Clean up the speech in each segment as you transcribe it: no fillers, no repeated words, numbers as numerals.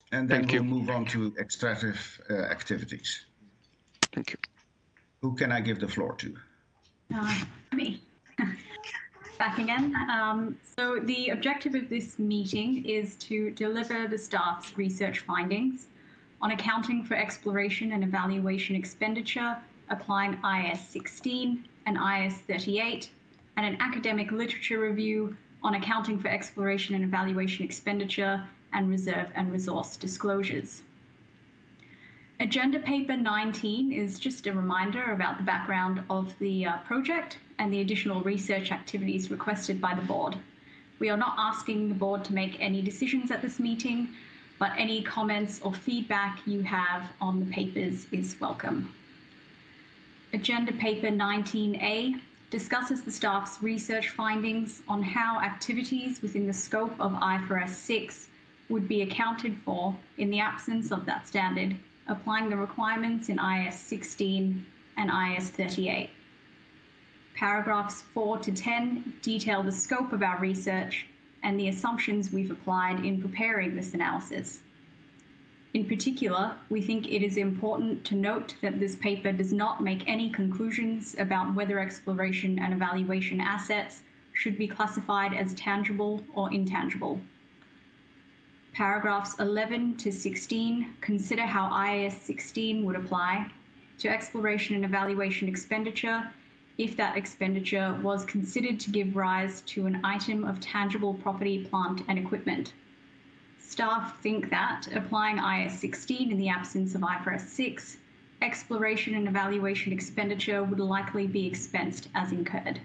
And then Thank we'll you. move on to extractive activities. Thank you. Who can I give the floor to? Me. Back again. So the objective of this meeting is to deliver the staff's research findings on accounting for exploration and evaluation expenditure, applying IAS 16 and IAS 38, and an academic literature review on accounting for exploration and evaluation expenditure and reserve and resource disclosures. Agenda paper 19 is just a reminder about the background of the project and the additional research activities requested by the board. We are not asking the board to make any decisions at this meeting, but any comments or feedback you have on the papers is welcome. Agenda paper 19A discusses the staff's research findings on how activities within the scope of IFRS 6 would be accounted for in the absence of that standard, applying the requirements in IAS 16 and IAS 38. Paragraphs 4 to 10 detail the scope of our research and the assumptions we've applied in preparing this analysis. In particular, we think it is important to note that this paper does not make any conclusions about whether exploration and evaluation assets should be classified as tangible or intangible. Paragraphs 11 to 16 consider how IAS 16 would apply to exploration and evaluation expenditure if that expenditure was considered to give rise to an item of tangible property, plant, and equipment. Staff think that, applying IAS 16 in the absence of IFRS 6, exploration and evaluation expenditure would likely be expensed as incurred.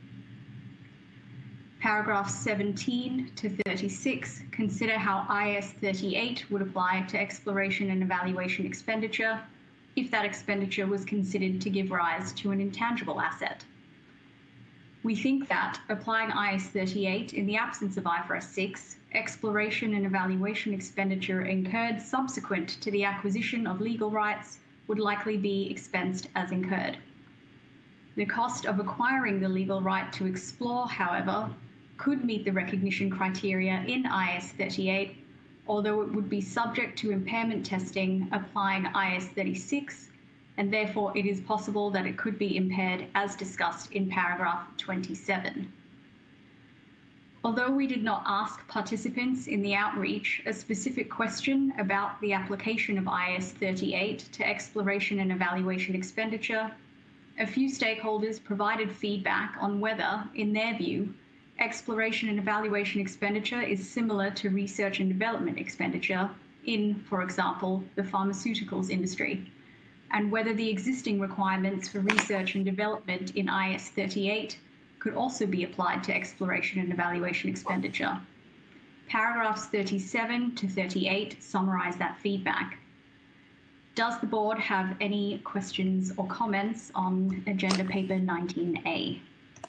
Paragraphs 17 to 36 consider how IAS 38 would apply to exploration and evaluation expenditure if that expenditure was considered to give rise to an intangible asset. We think that, applying IAS 38 in the absence of IFRS 6, exploration and evaluation expenditure incurred subsequent to the acquisition of legal rights would likely be expensed as incurred. The cost of acquiring the legal right to explore, however, could meet the recognition criteria in IAS 38, although it would be subject to impairment testing applying IAS 36, and therefore it is possible that it could be impaired as discussed in paragraph 27. Although we did not ask participants in the outreach a specific question about the application of IAS 38 to exploration and evaluation expenditure, a few stakeholders provided feedback on whether, in their view, exploration and evaluation expenditure is similar to research and development expenditure in, for example, the pharmaceuticals industry, and whether the existing requirements for research and development in IAS 38 could also be applied to exploration and evaluation expenditure. Paragraphs 37 to 38 summarize that feedback. Does the board have any questions or comments on agenda paper 19A?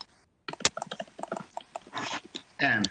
Anne.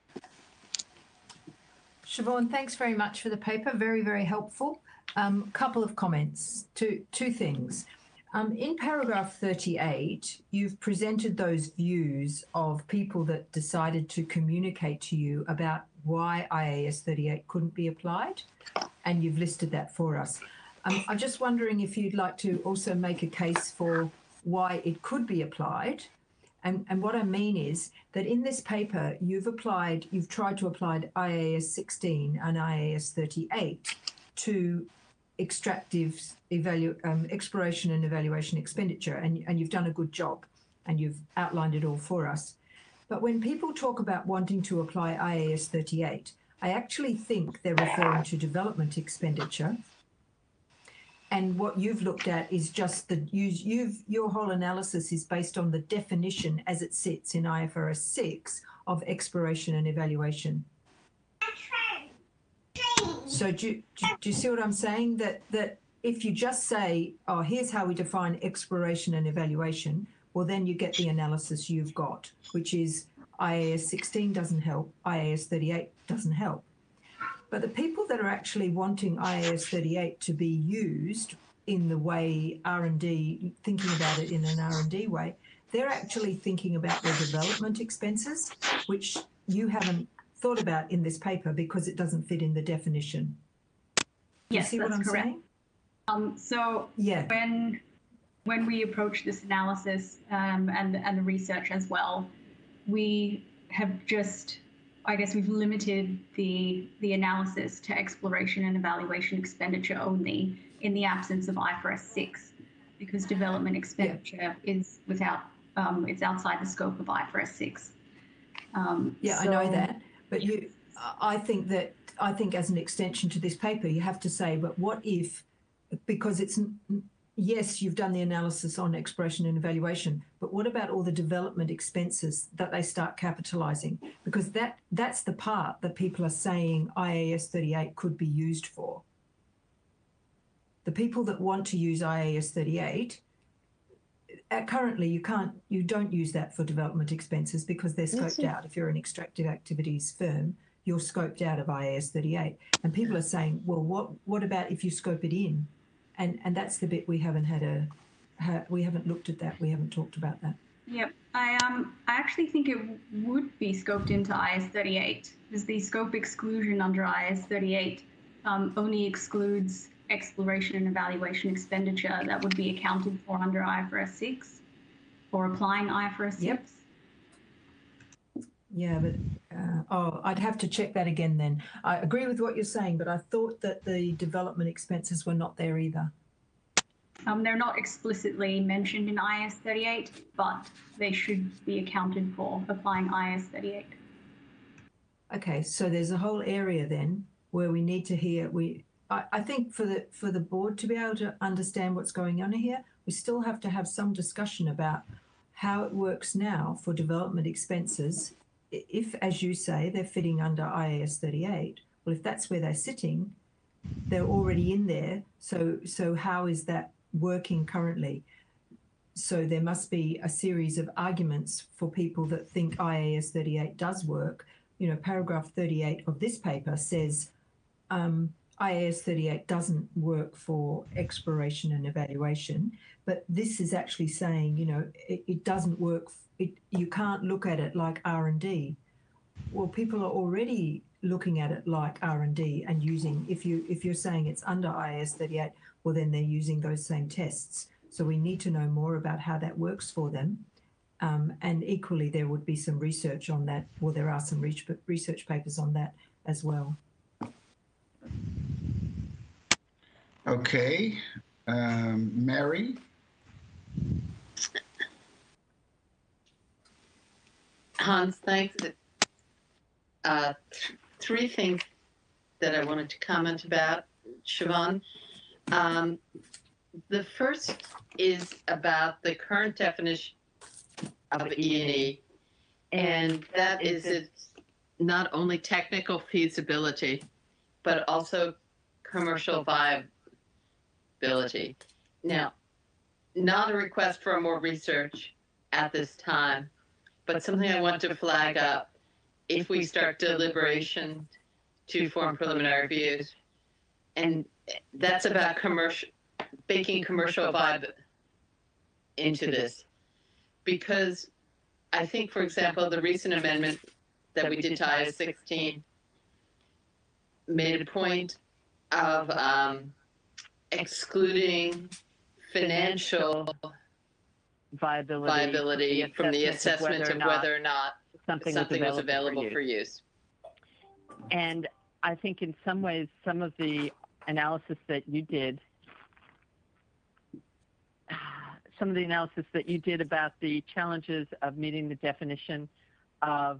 Siobhan, thanks very much for the paper. Very, very helpful. Couple of comments. Two things. In paragraph 38, you've presented those views of people that decided to communicate to you about why IAS 38 couldn't be applied, and you've listed that for us. I'm just wondering if you'd like to also make a case for why it could be applied. And what I mean is that in this paper, you've tried to apply IAS 16 and IAS 38 to extractive exploration and evaluation expenditure, and you've done a good job, and you've outlined it all for us. But when people talk about wanting to apply IAS 38, I actually think they're referring to development expenditure. And what you've looked at is just your whole analysis is based on the definition as it sits in IFRS 6 of exploration and evaluation. So do you see what I'm saying? That if you just say, oh, here's how we define exploration and evaluation, well, then you get the analysis you've got, which is IAS 16 doesn't help, IAS 38 doesn't help. But the people that are actually wanting IAS 38 to be used in the way R&D, thinking about it in an R&D way, they're actually thinking about their development expenses, which you haven't thought about in this paper because it doesn't fit in the definition. You Yes, see what that's I'm correct. saying? So Yeah. when we approach this analysis and the research as well, we have just, I guess we've limited the analysis to exploration and evaluation expenditure only in the absence of IFRS 6, because development expenditure is without, it's outside the scope of IFRS 6. Yeah, I know that, but I think as an extension to this paper, you have to say, but what if, because it's, yes, you've done the analysis on exploration and evaluation, but what about all the development expenses that they start capitalizing? Because that's the part that people are saying IAS 38 could be used for. The people that want to use IAS 38, currently you don't use that for development expenses because they're scoped out. If you're an extractive activities firm, you're scoped out of IAS 38. And people are saying, well, what about if you scope it in? And that's the bit we haven't we haven't looked at that. We haven't talked about that. Yep. I actually think it would be scoped into IAS 38, because the scope exclusion under IAS 38 only excludes exploration and evaluation expenditure that would be accounted for under IFRS 6 or applying IFRS 6. Yep. Yeah, but I'd have to check that again then. I agree with what you're saying, but I thought that the development expenses were not there either. They're not explicitly mentioned in IAS 38, but they should be accounted for applying IAS 38. Okay, so there's a whole area then where we need to hear. I think for the board to be able to understand what's going on here, we still have to have some discussion about how it works now for development expenses. If, as you say, they're fitting under IAS 38, well, if that's where they're sitting, they're already in there. So how is that working currently? So there must be a series of arguments for people that think IAS 38 does work. You know, paragraph 38 of this paper says IAS 38 doesn't work for exploration and evaluation, but this is actually saying, you know, it doesn't work. You can't look at it like R&D. Well, people are already looking at it like R&D and using, if you're saying it's under IAS 38, well, then they're using those same tests. So we need to know more about how that works for them. And equally, there would be some research on that. Well, there are some research papers on that as well. Okay, Mary? Hans, thanks. Three things that I wanted to comment about, Siobhan. The first is about the current definition of E&E, and that is it's not only technical feasibility, but also commercial viability. Now, not a request for more research at this time, but something I want to flag up if we start deliberation to form preliminary views. And that's about baking commercial vibe into this. Because I think, for example, the recent amendment that we did to IAS 16 made a point of excluding financial viability from the assessment of whether or not something was available for use. And I think in some ways, some of the analysis that you did, about the challenges of meeting the definition of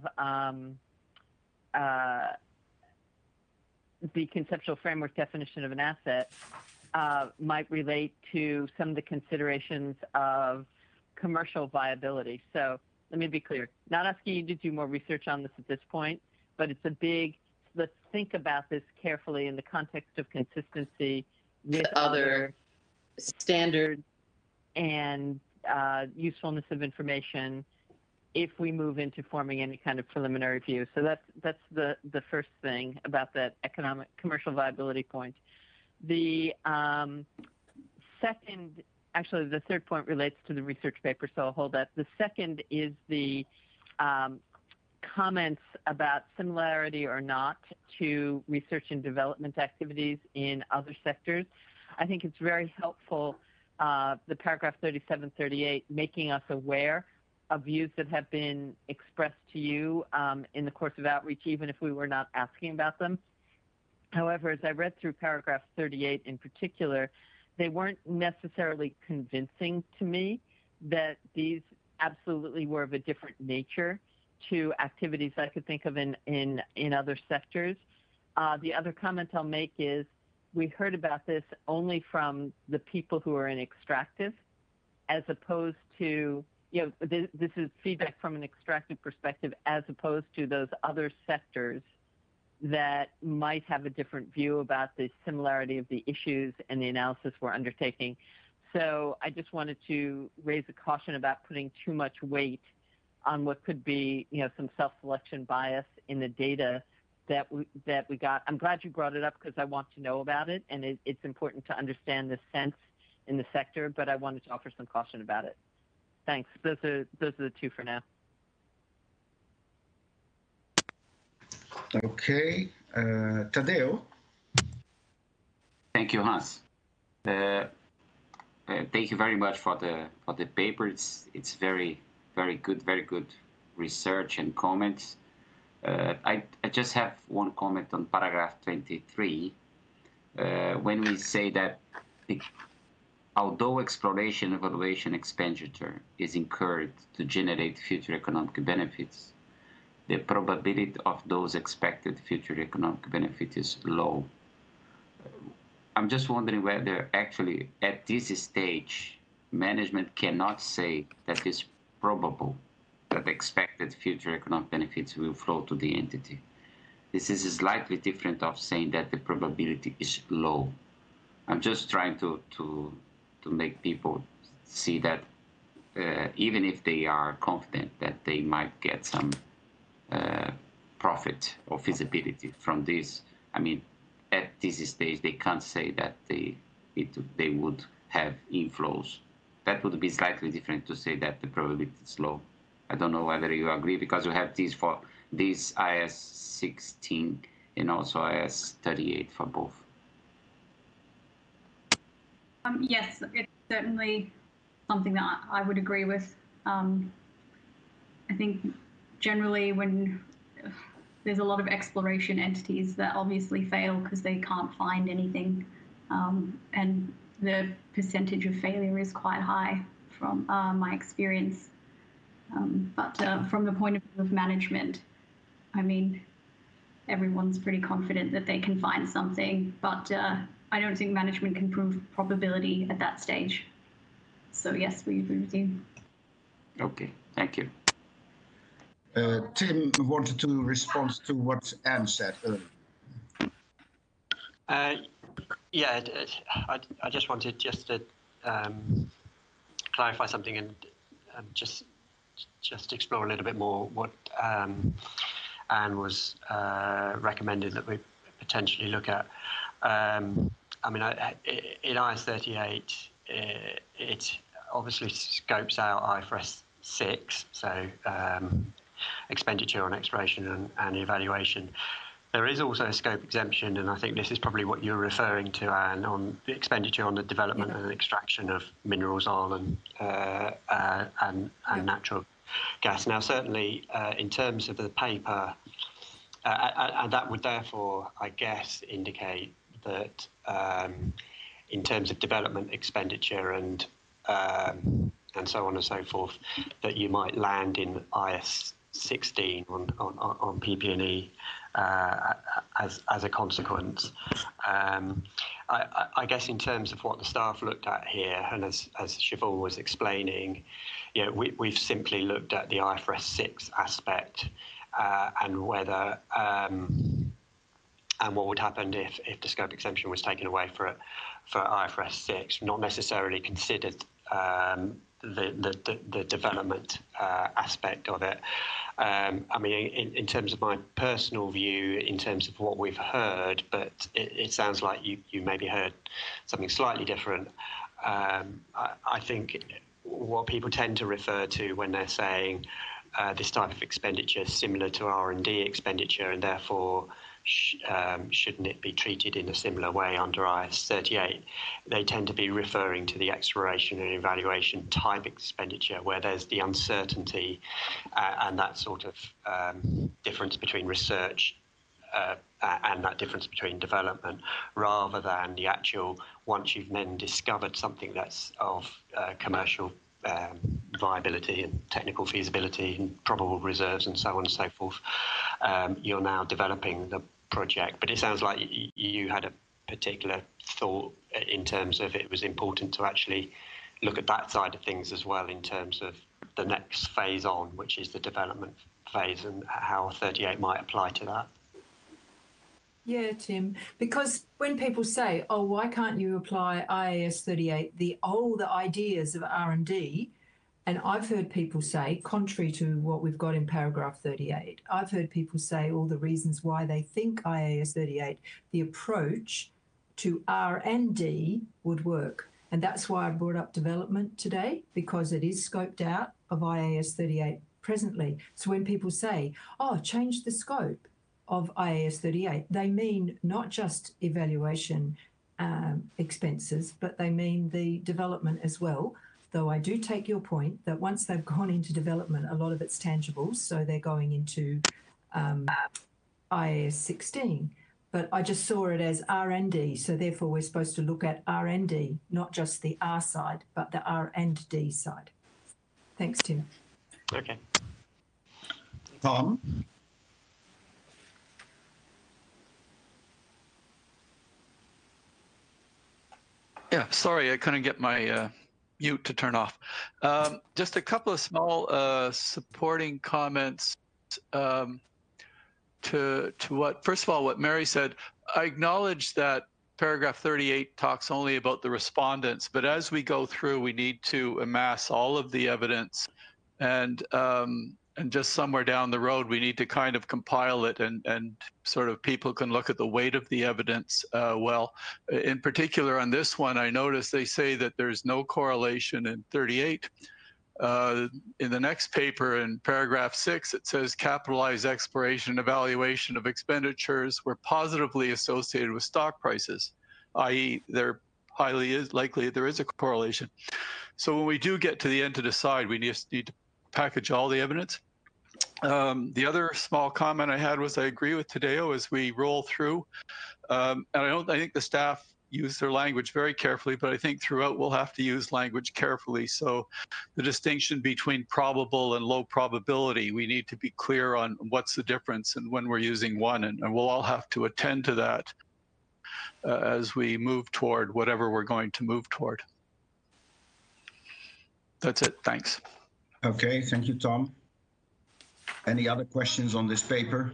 the conceptual framework definition of an asset might relate to some of the considerations of commercial viability. So let me be clear, not asking you to do more research on this at this point, but it's let's think about this carefully in the context of consistency with other standards and usefulness of information if we move into forming any kind of preliminary view. So that's the first thing about that commercial viability point. The second, actually the third point relates to the research paper, so I'll hold that. The second is the comments about similarity or not to research and development activities in other sectors. I think it's very helpful, the paragraph 37, 38, making us aware of views that have been expressed to you in the course of outreach, even if we were not asking about them. However, as I read through paragraph 38 in particular, they weren't necessarily convincing to me that these absolutely were of a different nature to activities I could think of in other sectors. The other comment I'll make is we heard about this only from the people who are in extractive, as opposed to, this is feedback from an extractive perspective, as opposed to those other sectors that might have a different view about the similarity of the issues and the analysis we're undertaking. So I just wanted to raise a caution about putting too much weight on what could be, some self-selection bias in the data that we got. I'm glad you brought it up because I want to know about it, and it's important to understand the sense in the sector, but I wanted to offer some caution about it. Thanks. Those are the two for now. Okay, Tadeo. Thank you, Hans. Thank you very much for the paper. It's very good research and comments. I just have one comment on paragraph 23, when we say that although exploration, evaluation, expenditure is incurred to generate future economic benefits, the probability of those expected future economic benefits is low. I'm just wondering whether actually at this stage, management cannot say that it's probable that expected future economic benefits will flow to the entity. This is slightly different of saying that the probability is low. I'm just trying to make people see that even if they are confident that they might get some profit or feasibility from this, I mean, at this stage, they can't say that they would have inflows. That would be slightly different to say that the probability is low. I don't know whether you agree, because you have these for this IAS 16 and also IAS 38 for both. Yes, it's certainly something that I would agree with. I think generally when there's a lot of exploration entities that obviously fail because they can't find anything, and the percentage of failure is quite high from my experience. But from the point of view of management, I mean, everyone's pretty confident that they can find something, but I don't think management can prove probability at that stage. So yes, we agree with you. Okay, thank you. Tim wanted to respond to what Anne said earlier. Yeah, I just wanted to clarify something and just explore a little bit more what Anne was recommending that we potentially look at. I mean, in IAS 38, it obviously scopes out IFRS 6, so expenditure on exploration and evaluation. There is also a scope exemption, and I think this is probably what you're referring to, Anne, on the expenditure on the development and extraction of minerals, oil, and natural gas. Now, certainly, in terms of the paper, and that would therefore, I guess, indicate that in terms of development expenditure and so on and so forth, that you might land in IAS 16 on PP&E as a consequence. I guess in terms of what the staff looked at here, and as Siobhan was explaining, we've simply looked at the IFRS 6 aspect and whether and what would happen if the scope exemption was taken away for IFRS 6, not necessarily considered the development aspect of it. I mean, in terms of my personal view, in terms of what we've heard, but it sounds like you maybe heard something slightly different. I think what people tend to refer to when they're saying this type of expenditure similar to R&D expenditure, and therefore shouldn't it be treated in a similar way under IAS 38? They tend to be referring to the exploration and evaluation type expenditure, where there's the uncertainty and that sort of difference between research and that difference between development, rather than the actual, once you've then discovered something that's of commercial viability and technical feasibility and probable reserves and so on and so forth, you're now developing the project. But it sounds like you had a particular thought in terms of it was important to actually look at that side of things as well, in terms of the next phase on, which is the development phase, and how 38 might apply to that. Yeah, Tim, because when people say, oh, why can't you apply IAS 38, the ideas of R&D, and I've heard people say, contrary to what we've got in paragraph 38, I've heard people say all the reasons why they think IAS 38, the approach to R&D would work. And that's why I brought up development today, because it is scoped out of IAS 38 presently. So when people say, oh, change the scope of IAS 38, they mean not just evaluation expenses, but they mean the development as well. Though I do take your point that once they've gone into development, a lot of it's tangible, so they're going into IAS 16. But I just saw it as R&D, so therefore we're supposed to look at R&D, not just the R side, but the R&D side. Thanks, Tim. Okay. Tom? Yeah, sorry, I couldn't get my mute to turn off. Just a couple of small supporting comments to what, first of all, what Mary said. I acknowledge that paragraph 38 talks only about the respondents, but as we go through, we need to amass all of the evidence, and just somewhere down the road, we need to kind of compile it, and sort of people can look at the weight of the evidence well. In particular, on this one, I noticed they say that there's no correlation in 38. In the next paper, in paragraph 6, it says capitalized exploration and evaluation of expenditures were positively associated with stock prices, i.e. they're highly likely there is a correlation. So when we do get to the end to decide, we just need to package all the evidence. The other small comment I had was I agree with Tadeo as we roll through, and I think the staff use their language very carefully, but I think throughout we'll have to use language carefully. So the distinction between probable and low probability, we need to be clear on what's the difference and when we're using one, and we'll all have to attend to that as we move toward whatever we're going to move toward. That's it, thanks. Okay, thank you, Tom. Any other questions on this paper?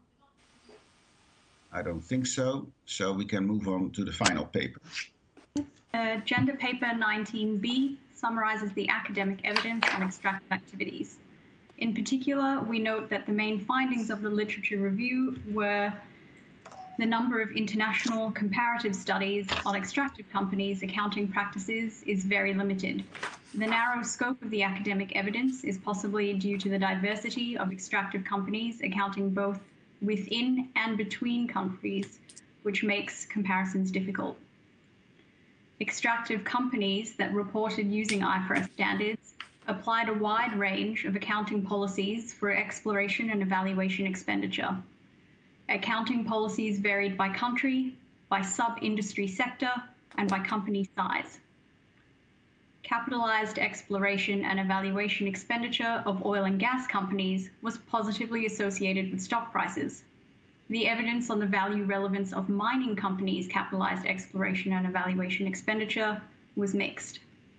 I don't think so. So we can move on to the final paper. Agenda paper 19B summarizes the academic evidence on extractive activities. In particular, we note that the main findings of the literature review were the number of international comparative studies on extractive companies' accounting practices is very limited. The narrow scope of the academic evidence is possibly due to the diversity of extractive companies accounting both within and between countries, which makes comparisons difficult. Extractive companies that reported using IFRS standards applied a wide range of accounting policies for exploration and evaluation expenditure. Accounting policies varied by country, by sub-industry sector, and by company size. Capitalized exploration and evaluation expenditure of oil and gas companies was positively associated with stock prices. The evidence on the value relevance of mining companies' capitalized exploration and evaluation expenditure was mixed.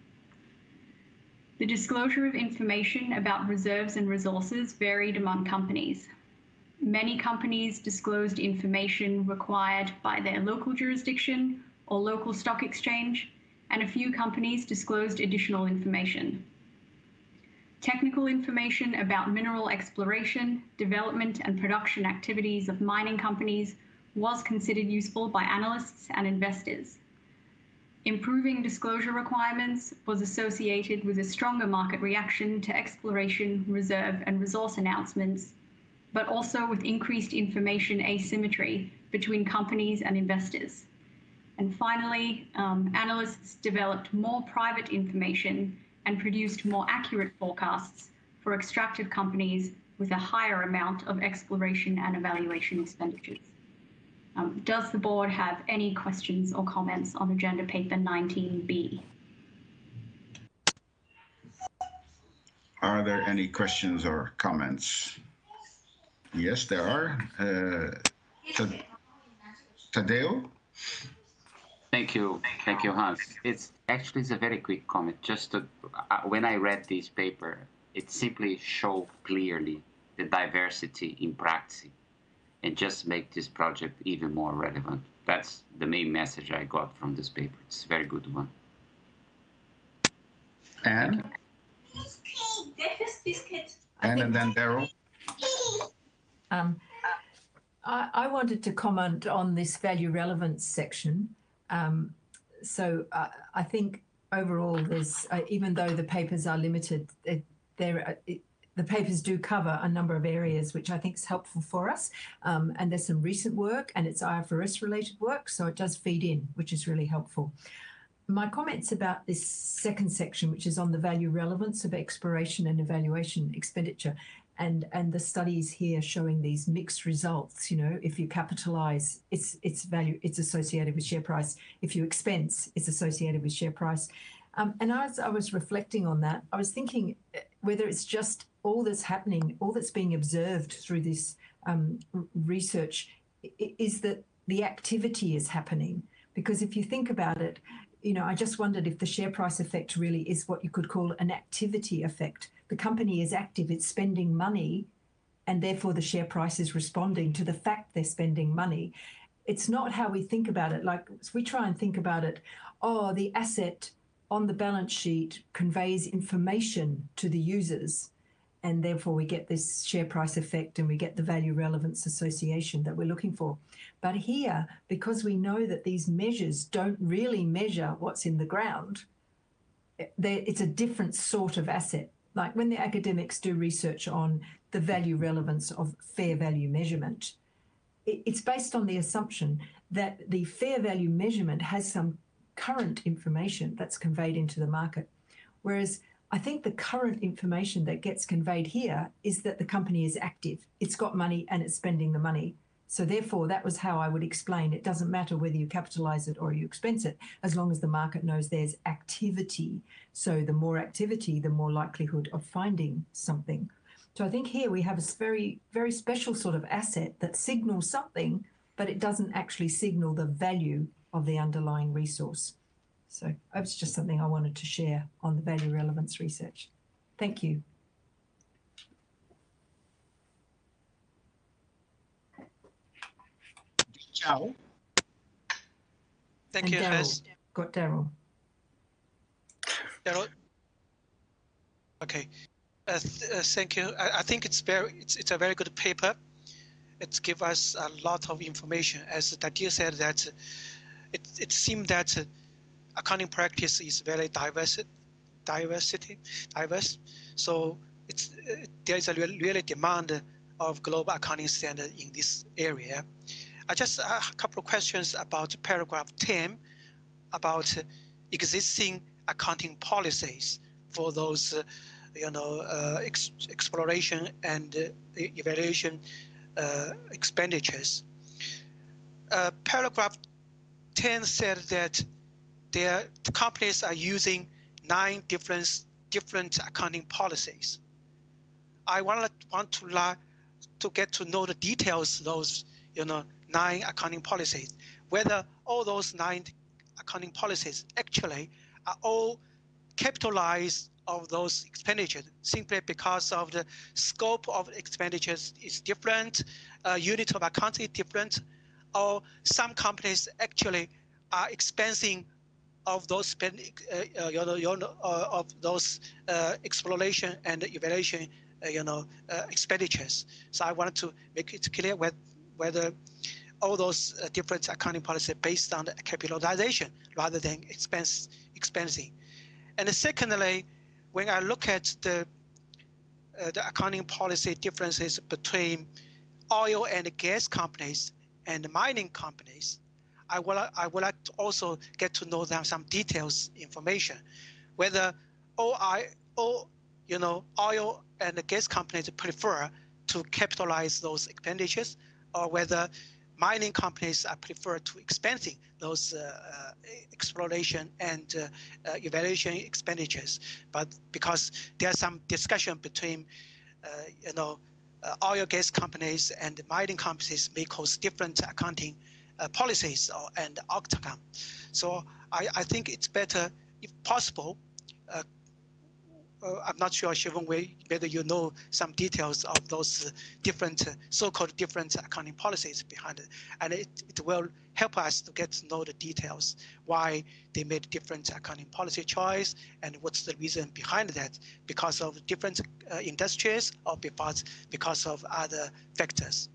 The disclosure of information about reserves and resources varied among companies. Many companies disclosed information required by their local jurisdiction or local stock exchange, and a few companies disclosed additional information. Technical information about mineral exploration, development, and production activities of mining companies was considered useful by analysts and investors. Improving disclosure requirements was associated with a stronger market reaction to exploration, reserve, and resource announcements, but also with increased information asymmetry between companies and investors. And finally, analysts developed more private information and produced more accurate forecasts for extractive companies with a higher amount of exploration and evaluation expenditures. Does the board have any questions or comments on agenda paper 19B? Are there any questions or comments? Yes, there are. Tadeo? Thank you, Hans. It's a very quick comment. Just to, when I read this paper, it simply showed clearly the diversity in practice and just make this project even more relevant. That's the main message I got from this paper. It's a very good one. Anne? Anne and then Daryl? I wanted to comment on this value relevance section. So I think overall, there's even though the papers are limited, the papers do cover a number of areas, which I think is helpful for us. And there's some recent work, and it's IFRS related work, so it does feed in, which is really helpful. My comments about this second section, which is on the value relevance of exploration and evaluation expenditure, and the studies here showing these mixed results. You know, if you capitalize, its value, it's associated with share price. If you expense, it's associated with share price. And as I was reflecting on that, I was thinking whether it's just all that's happening, all that's being observed through this research is that the activity is happening. Because if you think about it, you know, I just wondered if the share price effect really is what you could call an activity effect. The company is active, it's spending money, and therefore the share price is responding to the fact they're spending money. It's not how we think about it. Like, we try and think about it, oh, the asset on the balance sheet conveys information to the users, and therefore we get this share price effect and we get the value relevance association that we're looking for. But here, because we know that these measures don't really measure what's in the ground, it's a different sort of asset. Like when the academics do research on the value relevance of fair value measurement, it's based on the assumption that the fair value measurement has some current information that's conveyed into the market. Whereas I think the current information that gets conveyed here is that the company is active. It's got money and it's spending the money. So therefore, that was how I would explain it. Doesn't matter whether you capitalize it or you expense it, as long as the market knows there's activity. So the more activity, the more likelihood of finding something. So I think here we have a very, very special sort of asset that signals something, but it doesn't actually signal the value of the underlying resource. So that's just something I wanted to share on the value relevance research. Thank you. Ciao. Thank you, Hess. Got Daryl. Daryl. Okay. Thank you. I think it's a very good paper. It gives us a lot of information. As Nadir said, that it seems that accounting practice is very diverse. So there is a really demand of global accounting standard in this area. I just a couple of questions about paragraph 10 about existing accounting policies for those, exploration and evaluation expenditures. Paragraph 10 said that the companies are using 9 different accounting policies. I want to get to know the details of those 9 accounting policies, whether all those 9 accounting policies actually are all capitalized of those expenditures simply because of the scope of expenditures is different, unit of accounting is different, or some companies actually are expensing of those exploration and evaluation expenditures. So I wanted to make it clear whether all those different accounting policies based on the capitalization rather than expensing. And secondly, when I look at the accounting policy differences between oil and gas companies and mining companies, I would like to also get to know some details information, whether oil and gas companies prefer to capitalize those expenditures, or whether mining companies prefer to expensing those exploration and evaluation expenditures. But because there's some discussion between oil gas companies and mining companies may cause different accounting policies and outcome. So I think it's better, if possible, I'm not sure, Siobhan, whether you know some details of those different, so-called different accounting policies behind it. And it will help us to get to know the details, why they made different accounting policy choice and what's the reason behind that, because of different industries or because of other factors.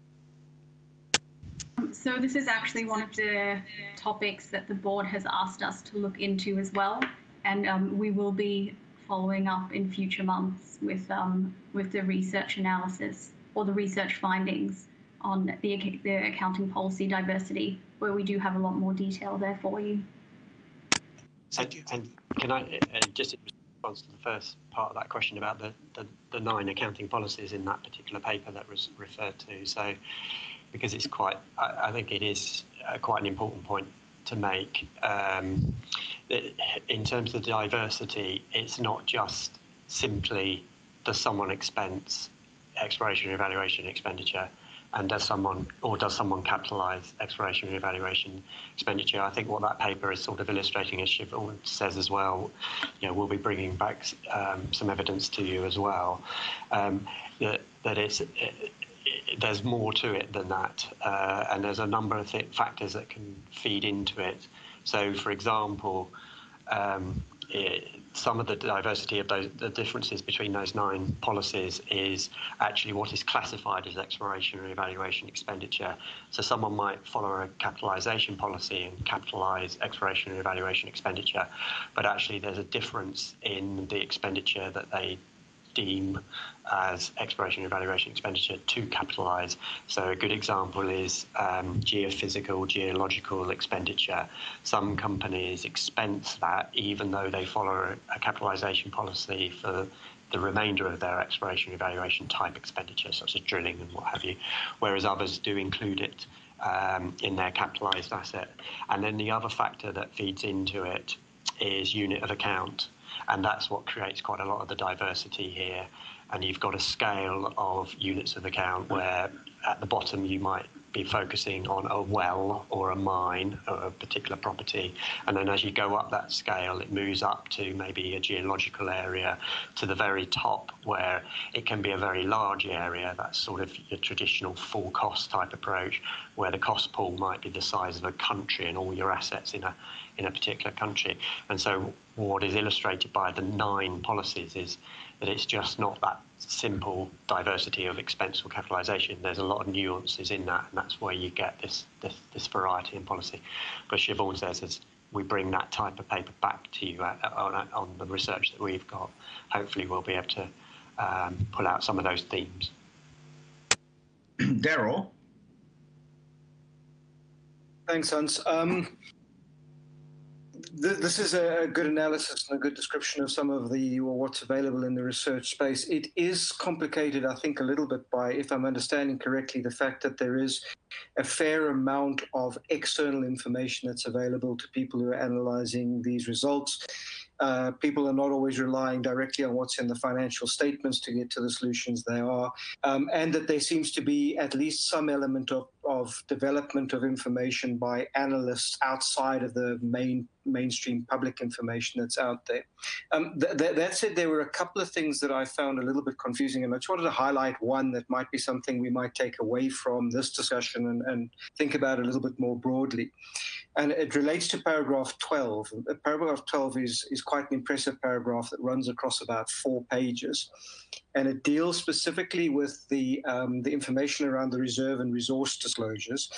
So this is actually one of the topics that the board has asked us to look into as well. And we will be following up in future months with the research analysis or the research findings on the accounting policy diversity, where we do have a lot more detail there for you. And can I, just in response to the first part of that question about the 9 accounting policies in that particular paper that was referred to, so because it's quite, I think it is quite an important point to make. In terms of diversity, it's not just simply does someone expense exploration and evaluation expenditure, and does someone capitalise exploration and evaluation expenditure. I think what that paper is sort of illustrating, as Siobhan says as well, we'll be bringing back some evidence to you as well, that there's more to it than that, and there's a number of factors that can feed into it. So, for example, some of the diversity of the differences between those 9 policies is actually what is classified as exploration and evaluation expenditure. So someone might follow a capitalisation policy and capitalise exploration and evaluation expenditure, but actually there's a difference in the expenditure that they deem as exploration and evaluation expenditure to capitalise. So a good example is geophysical, geological expenditure. Some companies expense that even though they follow a capitalisation policy for the remainder of their exploration and evaluation type expenditure, such as drilling and what have you, whereas others do include it in their capitalised asset. And then the other factor that feeds into it is unit of account. And that's what creates quite a lot of the diversity here. And you've got a scale of units of account where at the bottom you might be focusing on a well or a mine or a particular property. And then as you go up that scale, it moves up to maybe a geological area to the very top where it can be a very large area. That's sort of your traditional full cost type approach, where the cost pool might be the size of a country and all your assets in a particular country. And so what is illustrated by the 9 policies is that it's just not that simple diversity of expense or capitalisation. There's a lot of nuances in that, and that's where you get this variety in policy. But Siobhan says, as we bring that type of paper back to you on the research that we've got, hopefully we'll be able to pull out some of those themes. Daryl? Thanks, Hans. This is a good analysis and a good description of some of what's available in the research space. It is complicated, I think, a little bit by, if I'm understanding correctly, the fact that there is a fair amount of external information that's available to people who are analyzing these results. People are not always relying directly on what's in the financial statements to get to the solutions they are, and that there seems to be at least some element of development of information by analysts outside of the mainstream public information that's out there. That said, there were a couple of things that I found a little bit confusing, and I just wanted to highlight one that might be something we might take away from this discussion and think about a little bit more broadly. And it relates to paragraph 12. Paragraph 12 is quite an impressive paragraph that runs across about 4 pages. And it deals specifically with the information around the reserve and resource disclosures.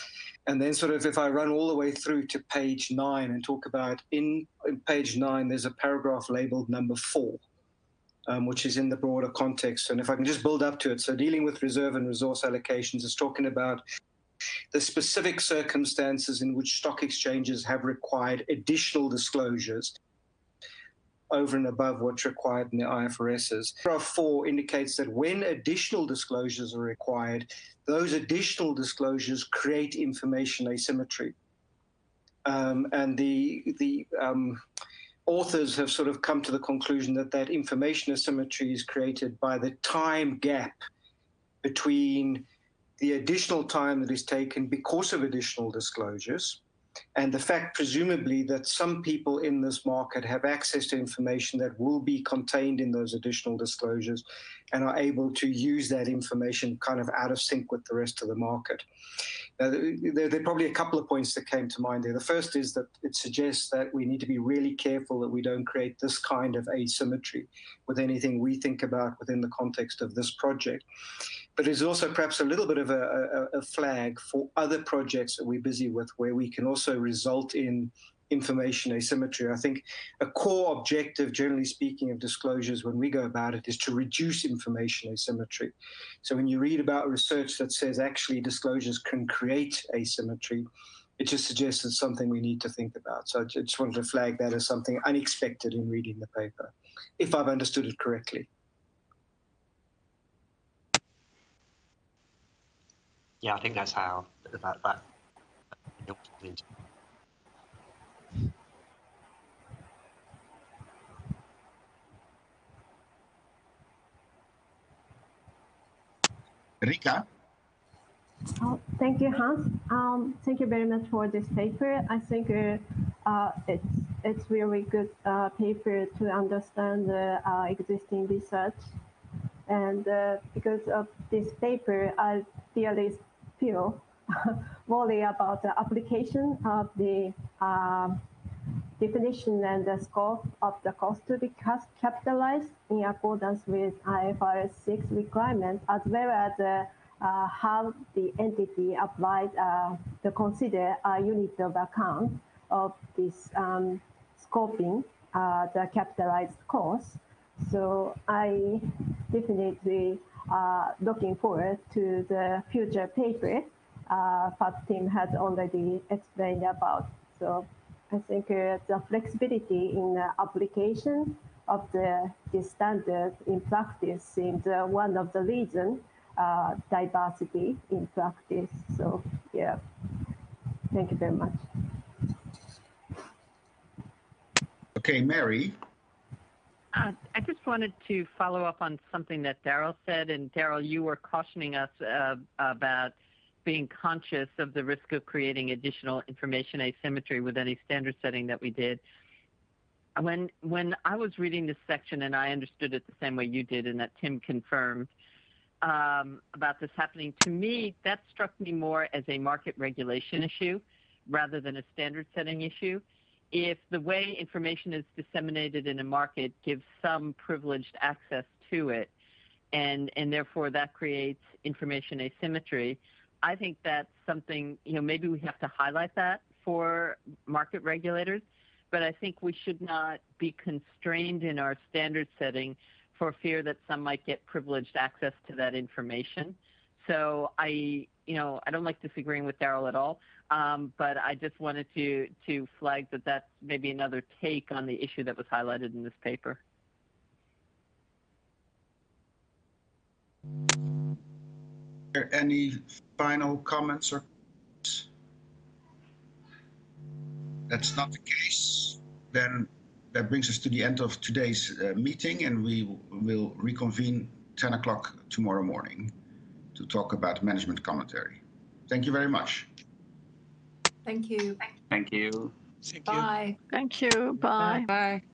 And then sort of if I run all the way through to page 9 and talk about in page 9, there's a paragraph labeled number 4, which is in the broader context. And if I can just build up to it. So dealing with reserve and resource allocations is talking about the specific circumstances in which stock exchanges have required additional disclosures over and above what's required in the IFRSs. Paragraph 4 indicates that when additional disclosures are required, those additional disclosures create information asymmetry. And the authors have sort of come to the conclusion that that information asymmetry is created by the time gap between the additional time that is taken because of additional disclosures and the fact, presumably, that some people in this market have access to information that will be contained in those additional disclosures and are able to use that information kind of out of sync with the rest of the market. Now, there are probably a couple of points that came to mind there. The first is that it suggests that we need to be really careful that we don't create this kind of asymmetry with anything we think about within the context of this project. But it's also perhaps a little bit of a flag for other projects that we're busy with where we can also result in information asymmetry. I think a core objective, generally speaking, of disclosures when we go about it is to reduce information asymmetry. So when you read about research that says actually disclosures can create asymmetry, it just suggests it's something we need to think about. So I just wanted to flag that as something unexpected in reading the paper, if I've understood it correctly. Yeah, I think that's how that. Rika? Oh, thank you, Hans. Thank you very much for this paper. I think it's really good paper to understand the existing research. And because of this paper, I really feel worried about the application of the definition and the scope of the cost to be capitalized in accordance with IFRS 6 requirements, as well as how the entity applied to consider a unit of account of this scoping the capitalized cost. So I definitely looking forward to the future paper Pat Tim has already explained about. So I think the flexibility in the application of this standard in practice seems one of the reasons diversity in practice. So yeah, thank you very much. Okay, Mary. I just wanted to follow up on something that Daryl said. And Daryl, you were cautioning us about being conscious of the risk of creating additional information asymmetry with any standard setting that we did. When I was reading this section, and I understood it the same way you did, and that Tim confirmed about this happening, to me, that struck me more as a market regulation issue rather than a standard setting issue. If the way information is disseminated in a market gives some privileged access to it, and therefore that creates information asymmetry, I think that's something, maybe we have to highlight that for market regulators, but I think we should not be constrained in our standard setting for fear that some might get privileged access to that information. So I don't like disagreeing with Daryl at all, but I just wanted to flag that that's maybe another take on the issue that was highlighted in this paper. Are there any final comments or? That's not the case. Then that brings us to the end of today's meeting, and we will reconvene 10 o'clock tomorrow morning to talk about management commentary. Thank you very much. Thank you. Thank you. Thank you. Bye. Thank you. Bye. Bye.